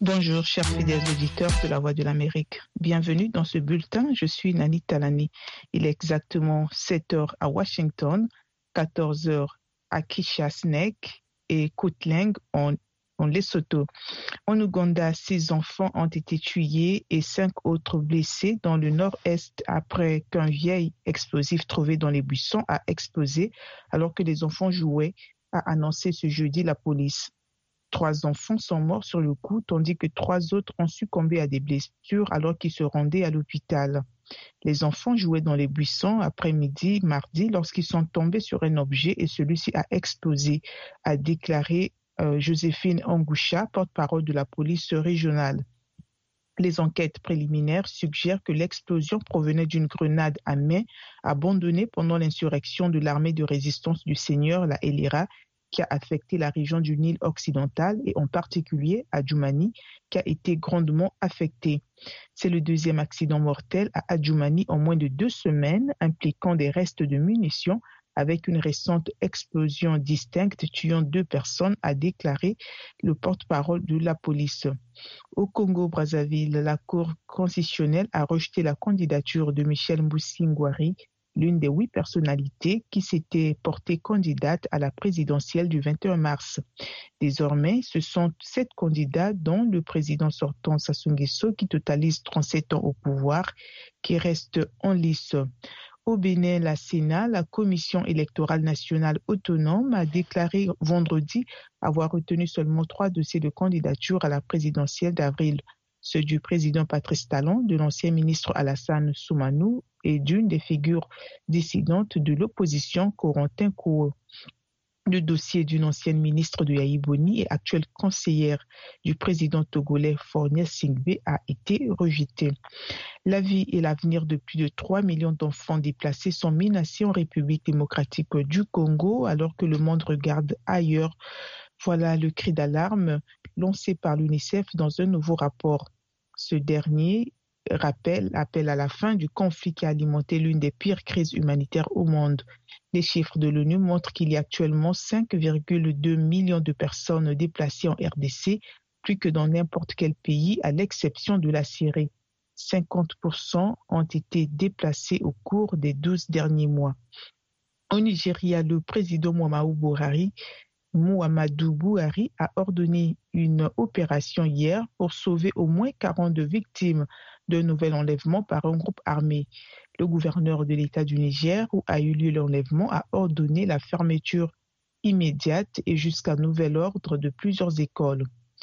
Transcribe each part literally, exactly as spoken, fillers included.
Bonjour, chers fidèles auditeurs de la Voix de l'Amérique. Bienvenue dans ce bulletin. Je suis Nani Talani. Il est exactement sept heures à Washington, quatorze heures à Kishasnek et Kootleng en, en Lesotho. En Ouganda, six enfants ont été tués et cinq autres blessés dans le nord-est après qu'un vieil explosif trouvé dans les buissons a explosé alors que les enfants jouaient, a annoncé ce jeudi la police. Trois enfants sont morts sur le coup, tandis que trois autres ont succombé à des blessures alors qu'ils se rendaient à l'hôpital. Les enfants jouaient dans les buissons après-midi, mardi, lorsqu'ils sont tombés sur un objet et celui-ci a explosé, a déclaré euh, Joséphine Angoucha, porte-parole de la police régionale. Les enquêtes préliminaires suggèrent que l'explosion provenait d'une grenade à main abandonnée pendant l'insurrection de l'armée de résistance du Seigneur, la Elira, qui a affecté la région du Nil occidental et en particulier Adjumani, qui a été grandement affectée. C'est le deuxième accident mortel à Adjumani en moins de deux semaines, impliquant des restes de munitions, avec une récente explosion distincte tuant deux personnes, a déclaré le porte-parole de la police. Au Congo-Brazzaville, la Cour constitutionnelle a rejeté la candidature de Michel Mboussingwari, l'une des huit personnalités qui s'était portée candidate à la présidentielle du vingt et un mars. Désormais, ce sont sept candidats, dont le président sortant Sassou Nguesso, qui totalise trente-sept ans au pouvoir, qui restent en lice. Au Bénin, la Sénat, la Commission électorale nationale autonome, a déclaré vendredi avoir retenu seulement trois dossiers de candidature à la présidentielle d'avril. Ceux du président Patrice Talon, de l'ancien ministre Alassane Soumanou et d'une des figures dissidentes de l'opposition, Corentin Kouo. Le dossier d'une ancienne ministre de Yaïboni et actuelle conseillère du président togolais Fournier Singbe a été rejeté. La vie et l'avenir de plus de trois millions d'enfants déplacés sont menacés en République démocratique du Congo alors que le monde regarde ailleurs. Voilà le cri d'alarme lancé par l'UNICEF dans un nouveau rapport. Ce dernier rappelle, appelle à la fin du conflit qui a alimenté l'une des pires crises humanitaires au monde. Les chiffres de l'ONU montrent qu'il y a actuellement cinq virgule deux millions de personnes déplacées en R D C, plus que dans n'importe quel pays, à l'exception de la Syrie. cinquante pour cent ont été déplacés au cours des douze derniers mois. Au Nigeria, le président Muhammadu Buhari Muhammadu Buhari a ordonné une opération hier pour sauver au moins quarante-deux victimes d'un nouvel enlèvement par un groupe armé. Le gouverneur de l'État du Niger, où a eu lieu l'enlèvement, a ordonné la fermeture immédiate et jusqu'à nouvel ordre de plusieurs écoles.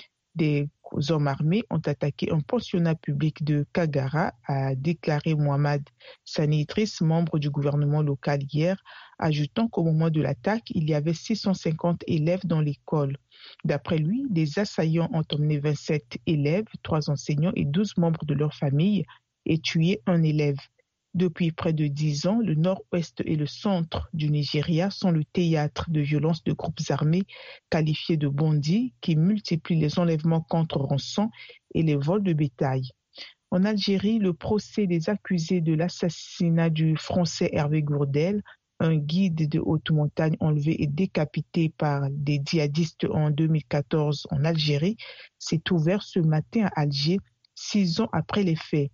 Des hommes armés ont attaqué un pensionnat public de Kagara, a déclaré Mohamed Sani Idriss, membre du gouvernement local hier, ajoutant qu'au moment de l'attaque, il y avait six cent cinquante élèves dans l'école. D'après lui, les assaillants ont emmené vingt-sept élèves, trois enseignants et douze membres de leur famille et tué un élève. Depuis près de dix ans, le nord-ouest et le centre du Nigeria sont le théâtre de violences de groupes armés qualifiés de bandits qui multiplient les enlèvements contre rançon et les vols de bétail. En Algérie, le procès des accusés de l'assassinat du Français Hervé Gourdel, un guide de haute montagne enlevé et décapité par des djihadistes en deux mille quatorze en Algérie, s'est ouvert ce matin à Alger, six ans après les faits.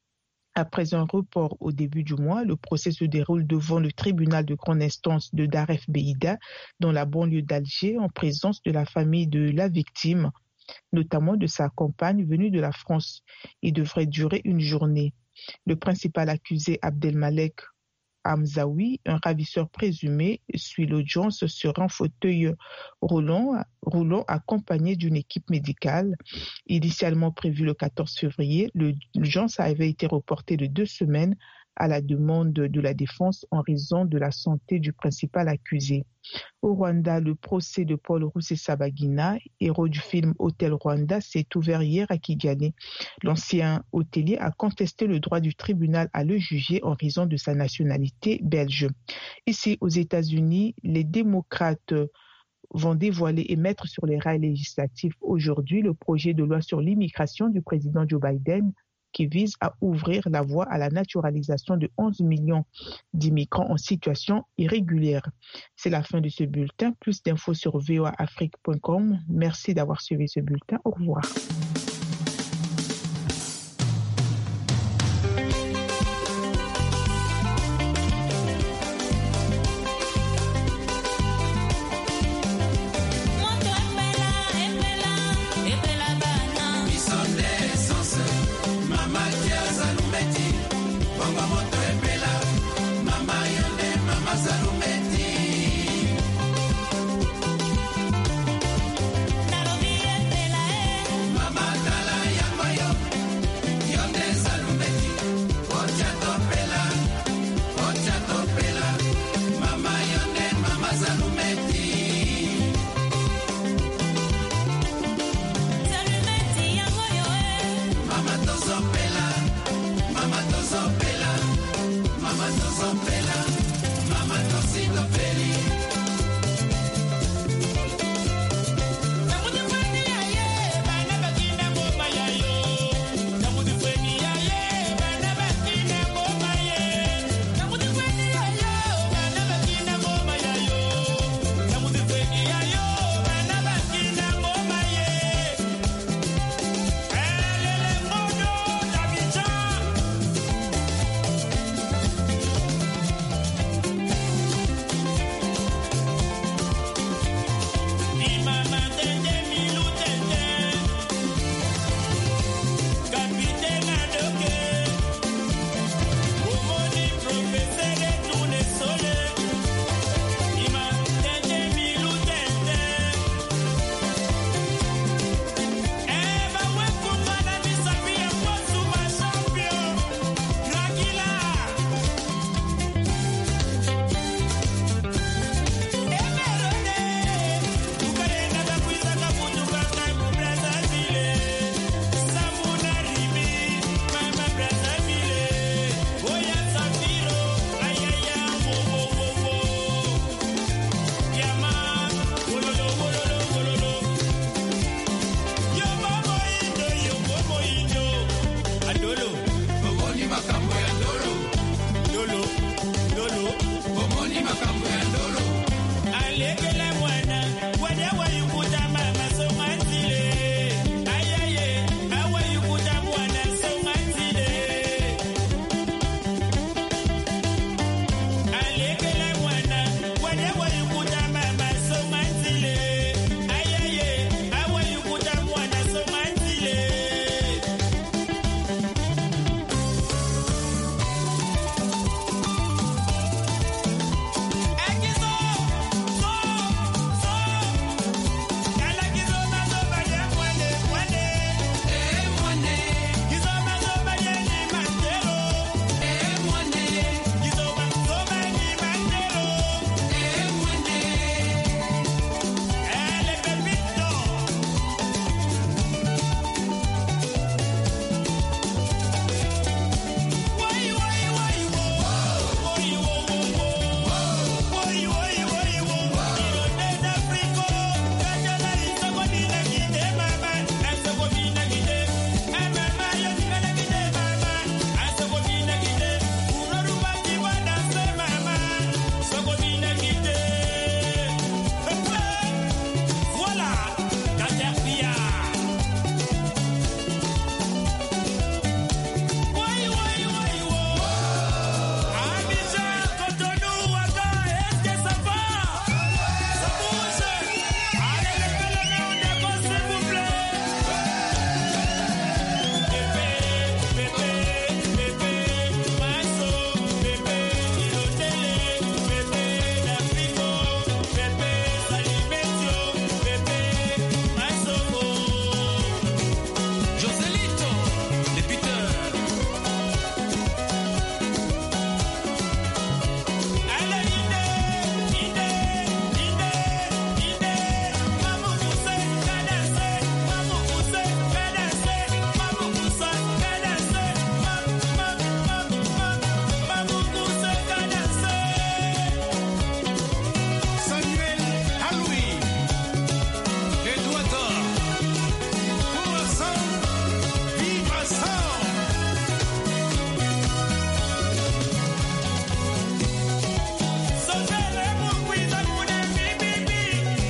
Après un report au début du mois, le procès se déroule devant le tribunal de grande instance de Daref Beïda, dans la banlieue d'Alger, en présence de la famille de la victime, notamment de sa compagne venue de la France. Il devrait durer une journée. Le principal accusé, Abdelmalek Hamzaoui, un ravisseur présumé, suit l'audience sur un fauteuil roulant, roulant accompagné d'une équipe médicale. Initialement prévu le quatorze février, l'audience avait été reportée de deux semaines à la demande de la défense en raison de la santé du principal accusé. Au Rwanda, le procès de Paul Rusesabagina, héros du film Hôtel Rwanda, s'est ouvert hier à Kigali. L'ancien hôtelier a contesté le droit du tribunal à le juger en raison de sa nationalité belge. Ici, aux États-Unis, les démocrates vont dévoiler et mettre sur les rails législatifs aujourd'hui le projet de loi sur l'immigration du président Joe Biden, qui vise à ouvrir la voie à la naturalisation de onze millions d'immigrants en situation irrégulière. C'est la fin de ce bulletin. Plus d'infos sur v o a afrique point com. Merci d'avoir suivi ce bulletin. Au revoir.